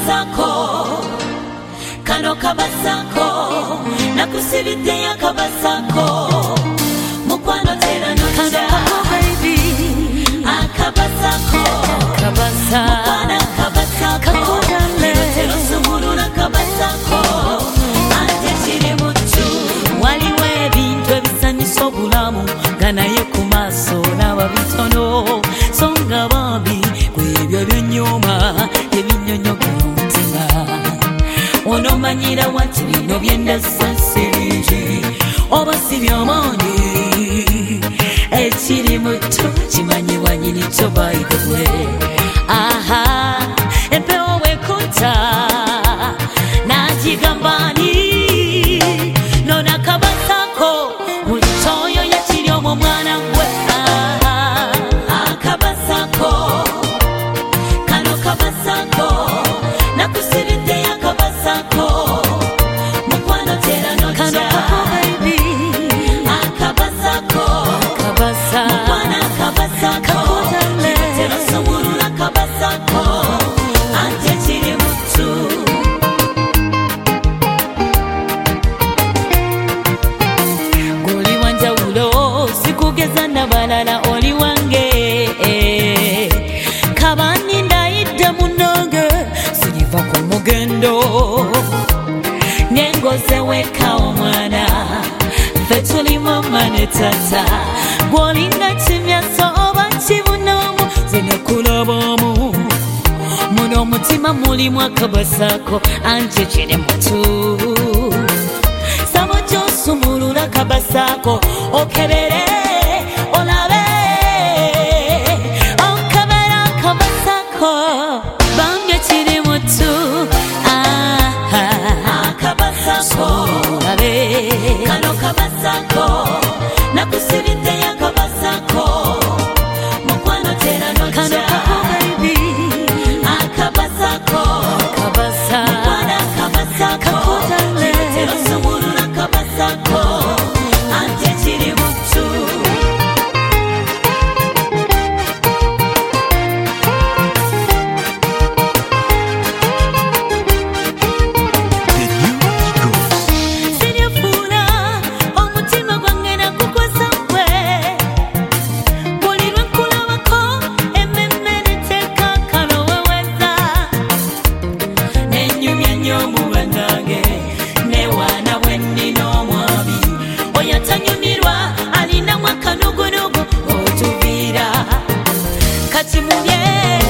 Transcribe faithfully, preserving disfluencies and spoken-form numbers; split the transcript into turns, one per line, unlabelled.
kabasako kano kabasako nakusibidde ya kabasako mukwano tera nocha baby akabasako kabasa mukwana kabasako tero sumuruna kabasako ate kiri mutu waliwo ebintu ebisanyusa obulamu nga naye ku maaso n'ababitono songa bambi kwebyo byonyuma ebinyonyogera omutima onomanyira wati bino byendasa sirungi oba si by'amaanyi ekiri mutu kimanyibwa nyini kyo by the way. Aha empewo wekuta nagigambani nona kabasako mulitoyo yakiri omwo mwana gwe akabasako kano kabasako nakusibidde ya kabasako mukwano tera nocha baby akabasako kabasa mukwana kabasako tera sumuruna kabasako ante kiri mutu goli wanjawulo sikugeza nabalala oli wange kabani ndayidde munonge sigiva ku mugendo nengoze weka omwana ffe tuli mama ne tata gwolinga kimyaso oba kibunomu zinekulabamu muno omutima mulimu akabasako anje kiri mutu sabo gyosumulula kabasako okebere olabe okebera kabasako bange kiri mutu akabasako olabe kano kabasako nakusibidde ya kabasako mukwano tera nocha baby akabasako kabasa mukwana kabasako tera sumuruna kabasako ante kiri mutu siryafuna omutima gwange nakukosa gwe buli lwe nkulabako emmemme neteeka kaloweweza nenyumya nnyo omuba nange newaana bwe nnina omwami oyo atanyumirwa alinamu akanugunugu otuviira kati mulye